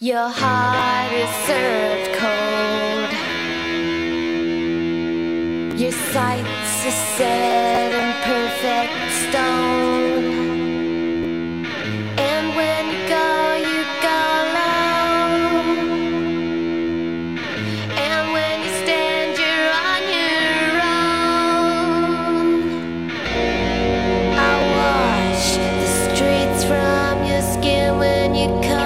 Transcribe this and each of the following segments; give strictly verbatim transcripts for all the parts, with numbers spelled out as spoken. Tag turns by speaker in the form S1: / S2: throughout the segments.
S1: Your heart is served cold. Your sights are set in perfect stone. And when you go, you go alone. And when you stand, you're on your own. I wash the streets from your skin when you come.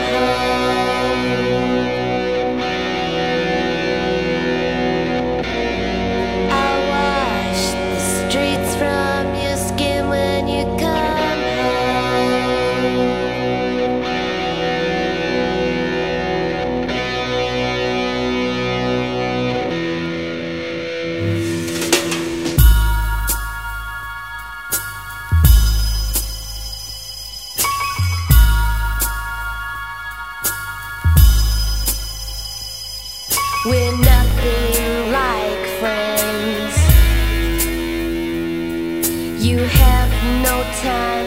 S1: We're nothing like friends. You have no time.